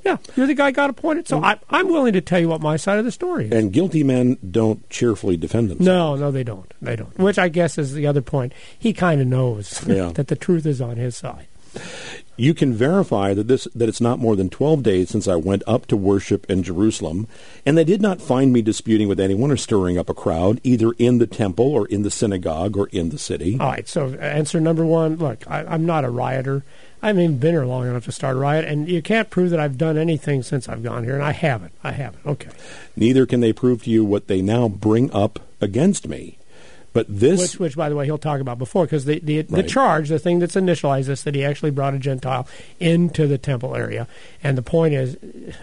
Yeah, you're the guy God appointed. So I, I'm willing to tell you what my side of the story is. And guilty men don't cheerfully defend themselves. No, no, they don't. They don't. Which I guess is the other point. He kind of knows yeah. that the truth is on his side. You can verify that this that it's not more than twelve days since I went up to worship in Jerusalem, and they did not find me disputing with anyone or stirring up a crowd, either in the temple or in the synagogue or in the city. All right, so answer number one, look, I, I'm not a rioter. I haven't even been here long enough to start a riot, and you can't prove that I've done anything since I've gone here, and I haven't. I haven't. Okay. Neither can they prove to you what they now bring up against me. But this, which, which, by the way, he'll talk about before, because the the, right. the charge, the thing that's initialized this, that he actually brought a Gentile into the temple area, and the point is,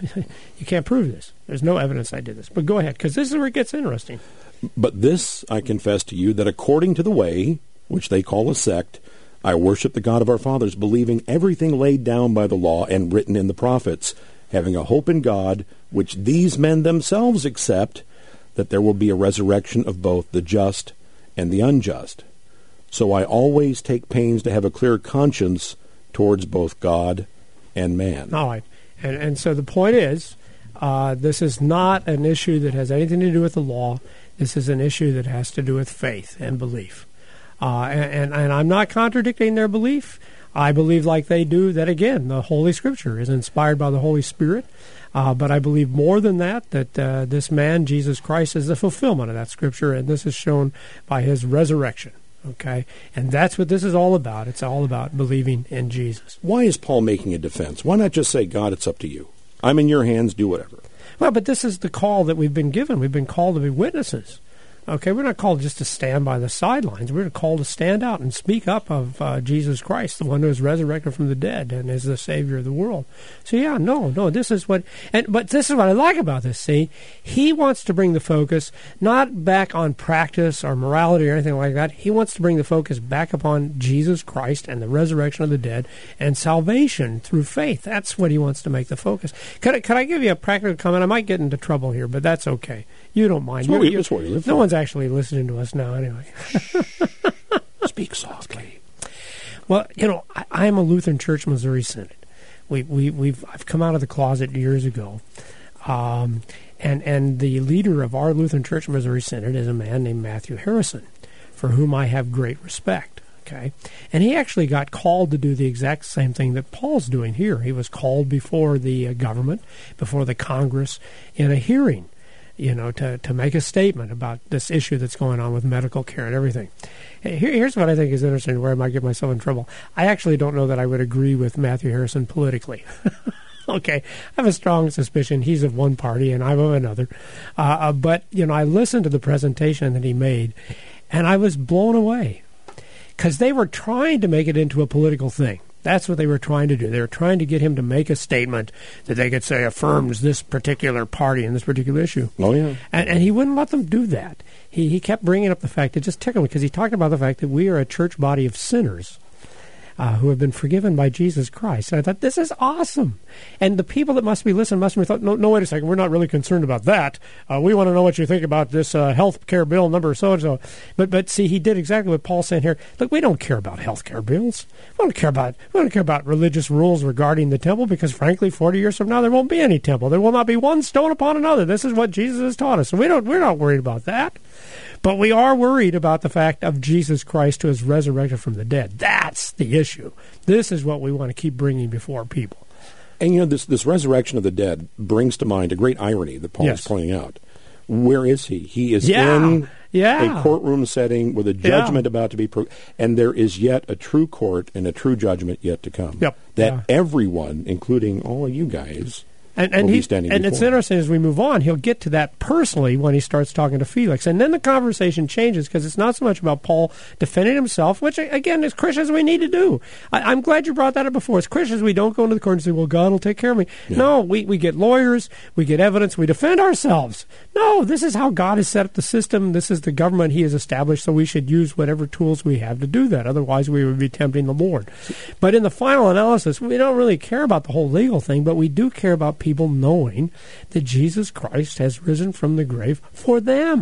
you can't prove this. There's no evidence I did this. But go ahead, because this is where it gets interesting. But this I confess to you, that according to the way, which they call a sect, I worship the God of our fathers, believing everything laid down by the law and written in the prophets, having a hope in God, which these men themselves accept, that there will be a resurrection of both the just and the unjust. So I always take pains to have a clear conscience towards both God and man. All right. And, and so the point is, uh, this is not an issue that has anything to do with the law. This is an issue that has to do with faith and belief. Uh, and, and, and I'm not contradicting their belief. I believe, like they do, that, again, the Holy Scripture is inspired by the Holy Spirit. Uh, but I believe more than that, that uh, this man, Jesus Christ, is the fulfillment of that Scripture, and this is shown by his resurrection. Okay? And that's what this is all about. It's all about believing in Jesus. Why is Paul making a defense? Why not just say, God, it's up to you. I'm in your hands, do whatever. Well, but this is the call that we've been given. We've been called to be witnesses. Okay, we're not called just to stand by the sidelines. We're called to stand out and speak up of uh, Jesus Christ, the one who is resurrected from the dead and is the Savior of the world. So yeah, no, no, this is what, and but this is what I like about this. See, he wants to bring the focus not back on practice or morality or anything like that. He wants to bring the focus back upon Jesus Christ and the resurrection of the dead and salvation through faith. That's what he wants to make the focus. Could I, could I give you a practical comment? I might get into trouble here, but that's okay. You don't mind. That's what we, that's what we live no for. one's actually listening to us now anyway. Speak softly. Well, you know, I, I am a Lutheran Church Missouri Synod. We, we, we've I've come out of the closet years ago. Um, and, and the leader of our Lutheran Church Missouri Synod is a man named Matthew Harrison, for whom I have great respect. Okay, and he actually got called to do the exact same thing that Paul's doing here. He was called before the uh, government, before the Congress, in a hearing, you know, to, to make a statement about this issue that's going on with medical care and everything. Here, here's what I think is interesting, where I might get myself in trouble. I actually don't know that I would agree with Matthew Harrison politically. Okay, I have a strong suspicion he's of one party and I'm of another. Uh, uh, but, you know, I listened to the presentation that he made, and I was blown away, because they were trying to make it into a political thing. That's what they were trying to do. They were trying to get him to make a statement that they could say affirms this particular party and this particular issue. Oh, yeah. And, and he wouldn't let them do that. He he kept bringing up the fact, it just tickled me, because he talked about the fact that we are a church body of sinners uh, who have been forgiven by Jesus Christ. And I thought, this is awesome. And the people that must be listening must be thought, no, no, wait a second, we're not really concerned about that. Uh, we want to know what you think about this uh, health care bill number so-and-so. But, but see, he did exactly what Paul's saying here. Look, we don't care about health care bills. We don't care about we don't care about religious rules regarding the temple, because, frankly, forty years from now, there won't be any temple. There will not be one stone upon another. This is what Jesus has taught us. So we don't, we're not worried about that. But we are worried about the fact of Jesus Christ who is resurrected from the dead. That's the issue. This is what we want to keep bringing before people. And, you know, this, this resurrection of the dead brings to mind a great irony that Paul Yes. is pointing out. Where is he? He is Yeah. in Yeah. a courtroom setting with a judgment about to be pro- and there is yet a true court and a true judgment yet to come. Yep. That Yeah. everyone, including all of you guys, And, and, will be he, standing and it's before him. interesting, as we move on, he'll get to that personally when he starts talking to Felix. And then the conversation changes, because it's not so much about Paul defending himself, which, again, as Christians we need to do. I, I'm glad you brought that up before. As Christians, we don't go into the court and say, well, God will take care of me. Yeah. No, we, we get lawyers, we get evidence, we defend ourselves. No, this is how God has set up the system. This is the government he has established, so we should use whatever tools we have to do that. Otherwise, we would be tempting the Lord. But in the final analysis, we don't really care about the whole legal thing, but we do care about people knowing that Jesus Christ has risen from the grave for them.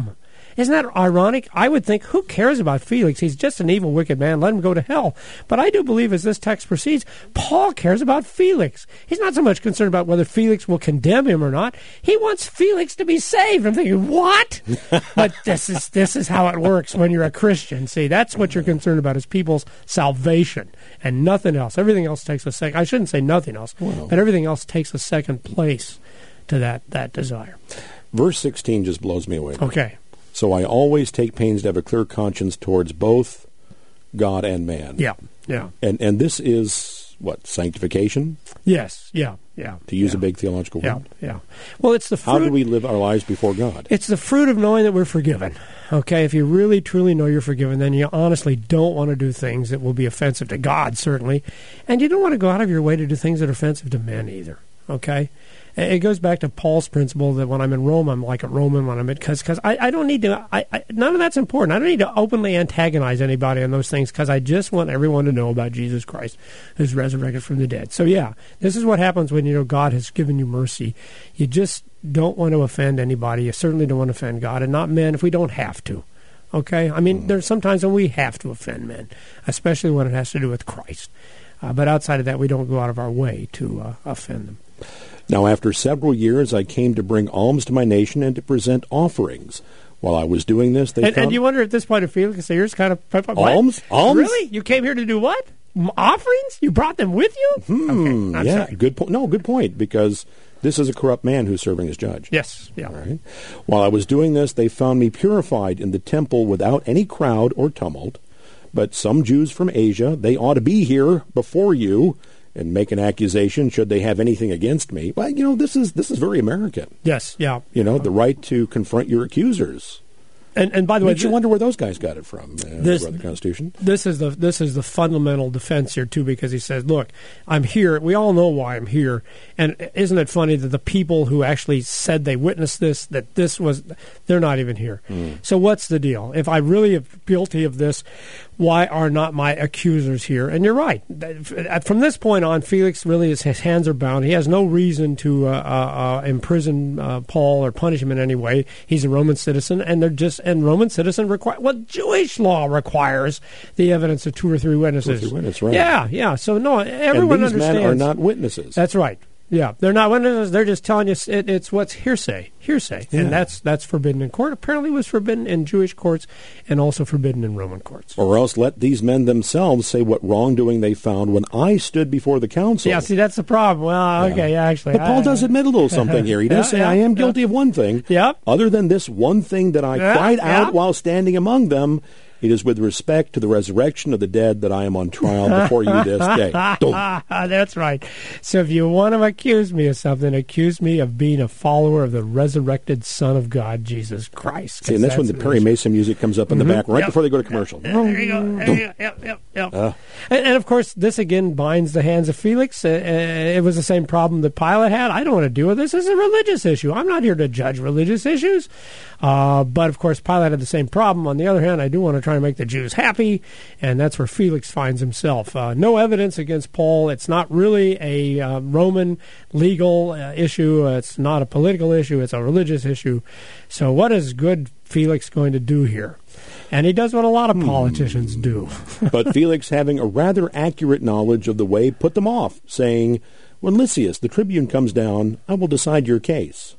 Isn't that ironic? I would think, who cares about Felix? He's just an evil, wicked man. Let him go to hell. But I do believe as this text proceeds, Paul cares about Felix. He's not so much concerned about whether Felix will condemn him or not. He wants Felix to be saved. I'm thinking, what? But this is this is how it works when you're a Christian. See, that's what you're concerned about is people's salvation and nothing else. Everything else takes a second. I shouldn't say nothing else, wow. but everything else takes a second place to that, that desire. Verse sixteen just blows me away. Okay. So I always take pains to have a clear conscience towards both God and man. Yeah, yeah. And and this is, what, sanctification? Yes, yeah, yeah. To use yeah. a big theological word? Yeah, yeah. Well, it's the fruit. How do we live our lives before God? It's the fruit of knowing that we're forgiven. Okay, if you really, truly know you're forgiven, then you honestly don't want to do things that will be offensive to God, certainly. And you don't want to go out of your way to do things that are offensive to men either. Okay? It goes back to Paul's principle that when I'm in Rome, I'm like a Roman. When I'm in, because because I, I don't need to. I, I none of that's important. I don't need to openly antagonize anybody on those things because I just want everyone to know about Jesus Christ, who's resurrected from the dead. So yeah, this is what happens when you know God has given you mercy. You just don't want to offend anybody. You certainly don't want to offend God, and not men if we don't have to. Okay, I mean, mm. there's sometimes when we have to offend men, especially when it has to do with Christ. Uh, but outside of that, we don't go out of our way to uh, offend them. Now, after several years, I came to bring alms to my nation and to present offerings. While I was doing this, they and, found... And you wonder at this point if Felix is yours kind of... What? Alms? Alms? Really? You came here to do what? Offerings? You brought them with you? Hmm, okay, I'm yeah, sorry. good point. No, good point, because this is a corrupt man who's serving as judge. Yes, yeah. All right. While I was doing this, they found me purified in the temple without any crowd or tumult. But some Jews from Asia, they ought to be here before you and make an accusation should they have anything against me. Well, you know, this is this is very American. Yes, yeah. You know, the right to confront your accusers. And and by the way, makes you wonder where those guys got it from. Uh, this, the Constitution. This is the this is the fundamental defense here too, because he says, "Look, I'm here. We all know why I'm here." And isn't it funny that the people who actually said they witnessed this, that this was, they're not even here. Mm. So what's the deal? If I really am guilty of this, why are not my accusers here? And you're right. From this point on, Felix really is, his hands are bound. He has no reason to uh, uh, imprison uh, Paul or punish him in any way. He's a Roman citizen, and they're just and Roman citizen require well, Jewish law requires the evidence of two or three witnesses. Two or three witnesses, right? Yeah, yeah. So no, everyone and these understands. men are not witnesses. That's right. Yeah, they're not witnesses. They're just telling you it, it's what's hearsay, hearsay, yeah. and that's that's forbidden in court. Apparently, was forbidden in Jewish courts, and also forbidden in Roman courts. Or else let these men themselves say what wrongdoing they found when I stood before the council. Yeah, see, that's the problem. Well, yeah. okay, yeah, actually, but Paul I, does admit a little something here. He does yeah, say, yeah, "I am yeah. guilty of one thing. Yep. Other than this one thing that I yeah, cried yeah. out while standing among them." It is with respect to the resurrection of the dead that I am on trial before you this day. That's right. So if you want to accuse me of something, accuse me of being a follower of the resurrected Son of God, Jesus Christ. See, and that's, that's when the Perry Mason music comes up in mm-hmm. the back right yep. before they go to commercial. There you go. There you go. Yep, yep, yep. Uh. And, and, of course, this again binds the hands of Felix. Uh, uh, it was the same problem that Pilate had. I don't want to deal with this. This is a religious issue. I'm not here to judge religious issues. Uh, but, of course, Pilate had the same problem. On the other hand, I do want to try to make the Jews happy, and that's where Felix finds himself. Uh, no evidence against Paul. It's not really a uh, Roman legal uh, issue. Uh, it's not a political issue. It's a religious issue. So what is good Felix going to do here? And he does what a lot of politicians hmm. do. But Felix, having a rather accurate knowledge of the way, put them off, saying, "When Lysias, the tribune, comes down, I will decide your case."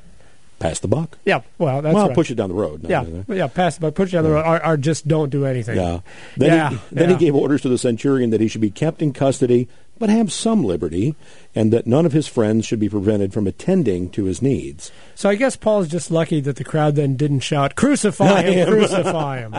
Pass the buck. Yeah, well, that's well, right. push it down the road. Yeah, yeah, pass the buck, push it down the road, or, or just don't do anything. Yeah. Then, yeah, he, then yeah. he gave orders to the centurion that he should be kept in custody, but have some liberty, and that none of his friends should be prevented from attending to his needs. So I guess Paul's just lucky that the crowd then didn't shout, "Crucify him, crucify him."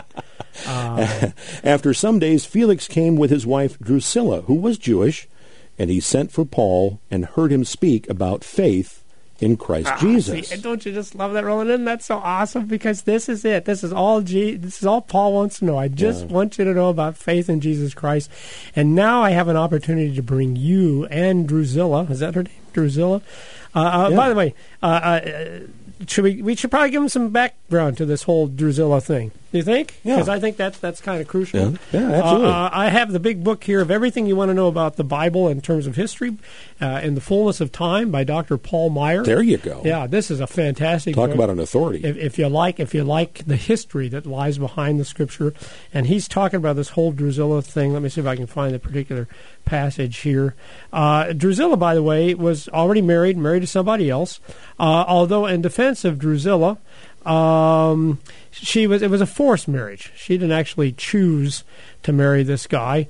Uh, After some days, Felix came with his wife Drusilla, who was Jewish, and he sent for Paul and heard him speak about faith in Christ ah, Jesus. See, don't you just love that rolling in? That's so awesome, because this is it. This is all G- This is all Paul wants to know. I just yeah. want you to know about faith in Jesus Christ. And now I have an opportunity to bring you and Drusilla. Is that her name? Drusilla? Uh, uh, yeah. By the way, uh, uh, should we? We should probably give them some background to this whole Drusilla thing. Do you think? Yeah. Because I think that's that's kind of crucial. Yeah, yeah absolutely. Uh, uh, I have the big book here of everything you want to know about the Bible in terms of history, uh, in the fullness of time, by Doctor Paul Meyer. There you go. Yeah, this is a fantastic Talk book. about an authority. If, if you like, if you like the history that lies behind the Scripture, and he's talking about this whole Drusilla thing. Let me see if I can find the particular passage here. Uh, Drusilla, by the way, was already married, married to somebody else. Uh, although, in defense of Drusilla, um, she was it was a forced marriage. She didn't actually choose to marry this guy,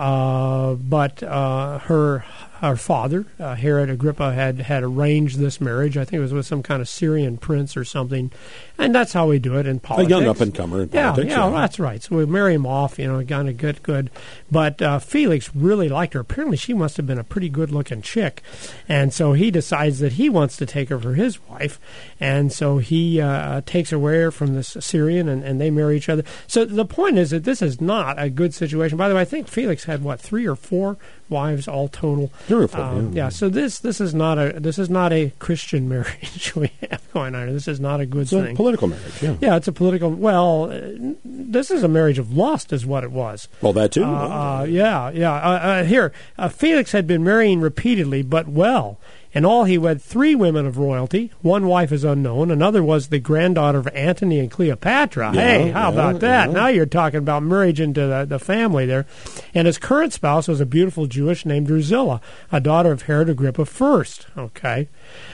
uh, but uh, her her father, uh, Herod Agrippa, had had arranged this marriage. I think it was with some kind of Syrian prince or something, and that's how we do it in politics. A young up and comer in politics. Yeah, yeah, yeah. well, that's right. So we marry him off, you know, kind of good, good. But uh, Felix really liked her. Apparently, she must have been a pretty good-looking chick, and so he decides that he wants to take her for his wife, and so he uh, takes her away from this Syrian, and, and they marry each other. So the point is that this is not a good situation. By the way, I think Felix had what three or four wives all total. Three or four. Um, yeah. yeah. So this this is not a this is not a Christian marriage we have going on. This is not a good It's thing. a political marriage. Yeah. Yeah, it's a political. Well, uh, this is a marriage of lust, is what it was. Well, that too. Uh, uh, yeah, yeah. Uh, uh, here, uh, Felix had been marrying repeatedly, but well. In all, he wed three women of royalty. One wife is unknown. Another was the granddaughter of Antony and Cleopatra. Yeah, hey, how yeah, about that? yeah. Now you're talking about marriage into the, the family there. And his current spouse was a beautiful Jewess named Drusilla, a daughter of Herod Agrippa First. Okay.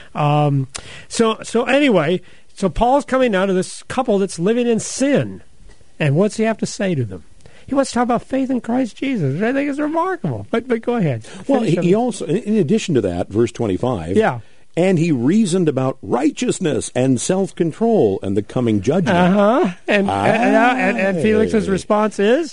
Um, so, so anyway, so Paul's coming now to this couple that's living in sin. And what's he have to say to them? He wants to talk about faith in Christ Jesus, which I think is remarkable. But but go ahead. Well, Finish he, up. he also, in addition to that, verse twenty-five, Yeah. and he reasoned about righteousness and self-control and the coming judgment. Uh-huh. And, Ah. and, and, and Felix's response is?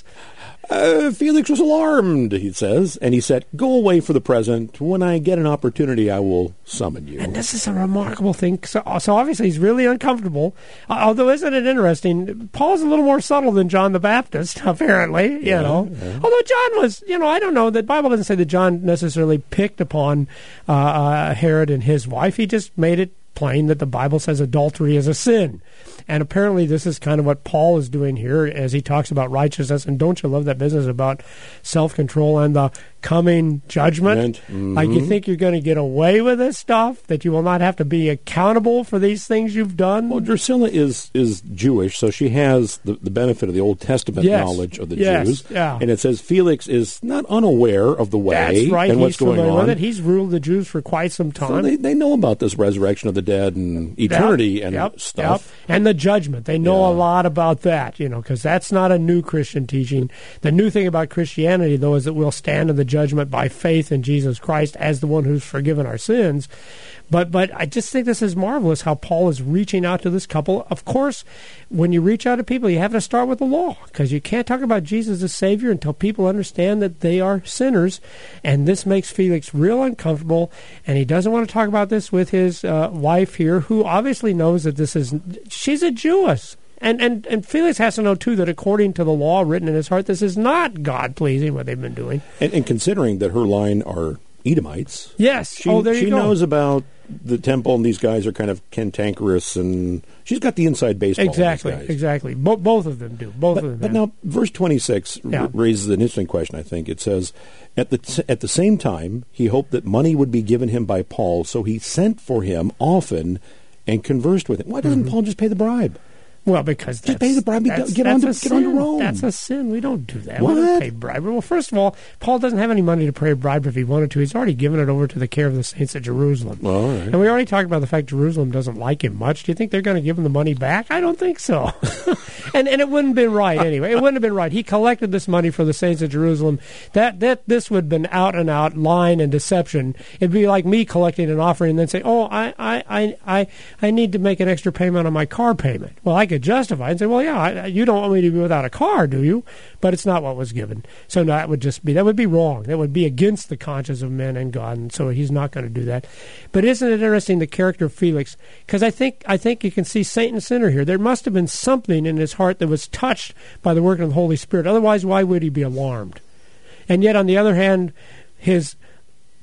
Uh, Felix was alarmed, he says, and he said, "Go away for the present. When I get an opportunity, I will summon you." And this is a remarkable thing. So, so obviously he's really uncomfortable. Uh, although, isn't it interesting? Paul's a little more subtle than John the Baptist, apparently, you Yeah, know. yeah. Although John was, you know, I don't know. The Bible doesn't say that John necessarily picked upon uh, uh, Herod and his wife. He just made it plain that the Bible says adultery is a sin. And apparently this is kind of what Paul is doing here as he talks about righteousness. And don't you love that business about self-control and the coming judgment? Mm-hmm. Like you think you're going to get away with this stuff, that you will not have to be accountable for these things you've done? Well, Drusilla is is Jewish, so she has the, the benefit of the Old Testament Yes. knowledge of the Yes, Jews. yeah. And it says Felix is not unaware of the way That's right. and He's what's going familiar on. with it. He's ruled the Jews for quite some time. So they, they know about this resurrection of the dead and eternity Yep, and yep, stuff. yep. And the judgment. They know Yeah. a lot about that, you know, because that's not a new Christian teaching. The new thing about Christianity, though, is that we'll stand in the judgment by faith in Jesus Christ as the one who's forgiven our sins. But but I just think this is marvelous how Paul is reaching out to this couple. Of course, when you reach out to people, you have to start with the law, because you can't talk about Jesus as Savior until people understand that they are sinners. And this makes Felix real uncomfortable, and he doesn't want to talk about this with his uh, wife here, who obviously knows that this is, she's a Jewess. And, and and Felix has to know, too, that according to the law written in his heart, this is not God-pleasing, what they've been doing. And, and considering that her line are Edomites. Yes. She, oh, there you she go. knows about the temple, and these guys are kind of cantankerous, and she's got the inside baseball. Exactly, on these guys. exactly. Bo- both of them do. Both But, of them. but have. now, verse twenty-six Yeah. r- raises an interesting question, I think. It says, at the, t- at the same time, he hoped that money would be given him by Paul, so he sent for him often and conversed with him. Why doesn't Mm-hmm. Paul just pay the bribe? Well, because Just that's, pay the bribe, be that's, done- get that's on to- a get sin. on to Rome. That's a sin. We don't do that. What? We don't pay bribe. Well, first of all, Paul doesn't have any money to pay a bribe if he wanted to. He's already given it over to the care of the saints at Jerusalem. Well, all right. And we already talked about the fact Jerusalem doesn't like him much. Do you think they're going to give him the money back? I don't think so. and and it wouldn't have been right anyway. It wouldn't have been right. He collected this money for the saints at Jerusalem. That that this would have been out and out lying and deception. It'd be like me collecting an offering and then say, "Oh, I I I I, I need to make an extra payment on my car payment." Well, I could justify it and say, "Well, yeah, I, you don't want me to be without a car, do you?" But it's not what was given. So no, that would just be that would be wrong. That would be against the conscience of men and God, and so he's not going to do that. But isn't it interesting, the character of Felix? Because I think I think you can see saint and sinner here. There must have been something in his heart that was touched by the work of the Holy Spirit. Otherwise, why would he be alarmed? And yet, on the other hand, his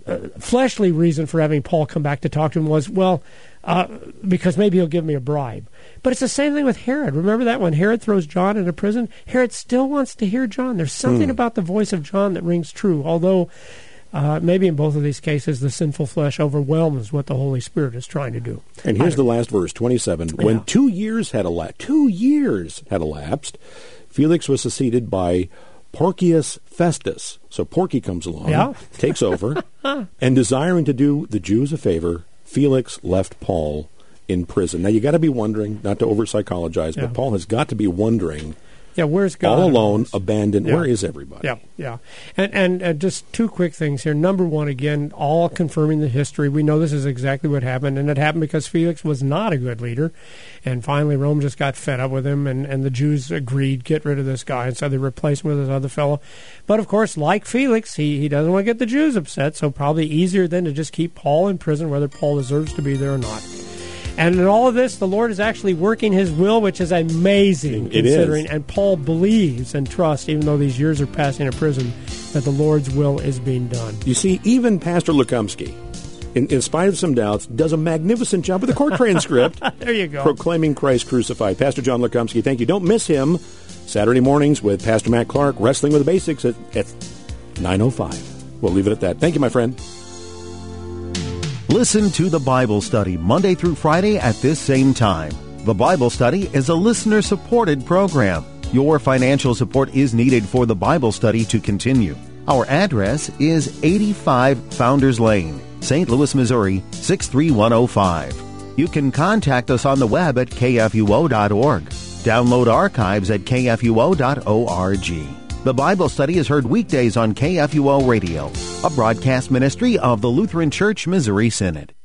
uh, fleshly reason for having Paul come back to talk to him was, well, uh, because maybe he'll give me a bribe. But it's the same thing with Herod. Remember that when Herod throws John into prison, Herod still wants to hear John. There's something mm. about the voice of John that rings true, although uh, maybe in both of these cases the sinful flesh overwhelms what the Holy Spirit is trying to do. And here's the last verse, twenty-seven. Yeah. When two years had elapsed, two years had elapsed, Felix was succeeded by Porcius Festus. So Porky comes along, yeah. takes over, and desiring to do the Jews a favor, Felix left Paul in prison. Now, you got to be wondering, not to over-psychologize, yeah. but Paul has got to be wondering, yeah, where's God? All alone, abandoned, yeah. where is everybody? Yeah, yeah. And, and uh, just two quick things here. Number one, again, all confirming the history. We know this is exactly what happened, and it happened because Felix was not a good leader. And finally, Rome just got fed up with him, and, and the Jews agreed, get rid of this guy, and so they replaced him with this other fellow. But, of course, like Felix, he, he doesn't want to get the Jews upset, so probably easier than to just keep Paul in prison, whether Paul deserves to be there or not. And in all of this, the Lord is actually working His will, which is amazing, it considering. Is. And Paul believes and trusts, even though these years are passing in prison, that the Lord's will is being done. You see, even Pastor Lukumsky, in, in spite of some doubts, does a magnificent job with the court transcript. There you go. Proclaiming Christ crucified. Pastor John Lukumsky, thank you. Don't miss him Saturday mornings with Pastor Matt Clark, Wrestling with the Basics at, at nine oh five. We'll leave it at that. Thank you, my friend. Listen to the Bible Study Monday through Friday at this same time. The Bible Study is a listener-supported program. Your financial support is needed for the Bible study to continue. Our address is eighty-five Founders Lane, Saint Louis, Missouri, six three one oh five. You can contact us on the web at k f u o dot org. Download archives at k f u o dot org. The Bible Study is heard weekdays on K F U O Radio, a broadcast ministry of the Lutheran Church Missouri Synod.